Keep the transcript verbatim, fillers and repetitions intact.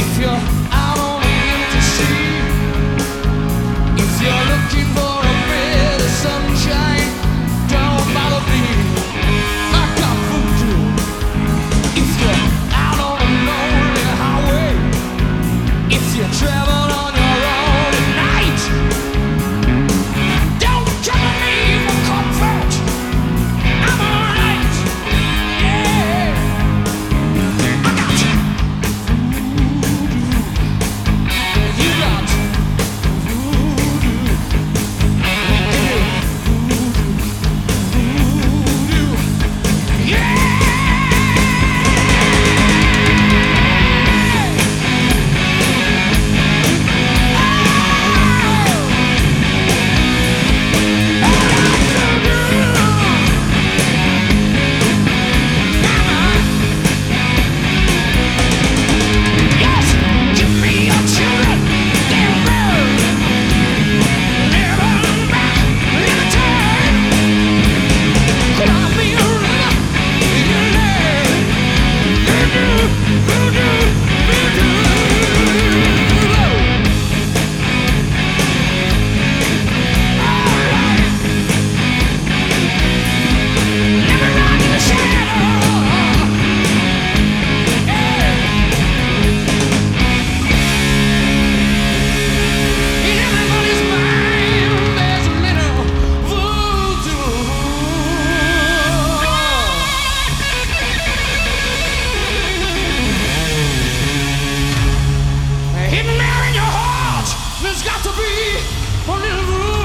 If you're out on an empty street, if you're looking for a bit of sunshine, don't bother me. I got voodoo. If you're out on a lonely highway, if you travel on your own at night, don't come to me for comfort. I'm alright. Yeah. I got you. You got hidden there in your heart, there's got to be a little room.